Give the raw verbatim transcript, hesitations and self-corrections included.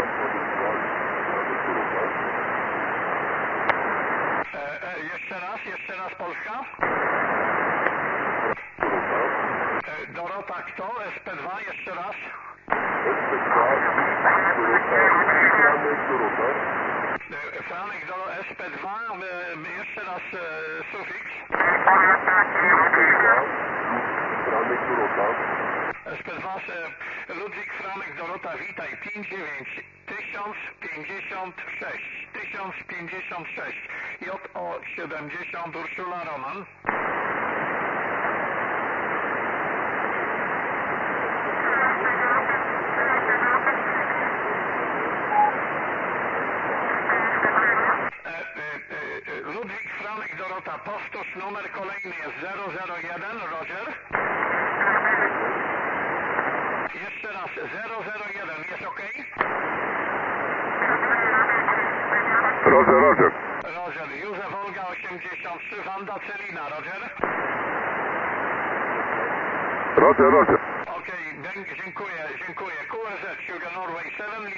E, e, jeszcze raz, jeszcze raz Polska. E, Dorota kto? S P dwa, jeszcze raz. E, Franek do S P dwa, e, jeszcze raz e, sufiks. S P dwa, e, Ludwik, Franek, Dorota, witaj, pięć dziewięć tysiąc pięćdziesiąt sześć, tysiąc pięćdziesiąt sześć, J O siedemdziesiąt, Urszula, Roman. Ludwik, Franek, Dorota, powtórz numer kolejny jest zero zero jeden, Roger. Jeszcze raz, zero zero jeden, jest ok? Roger, Roger. Roger, Józef, Olga, osiemdziesiąt trzy, Wanda, Celina, Roger. Roger, Roger. Ok, dziękuję, dziękuję. Q R Z, Sugar Norway siedem.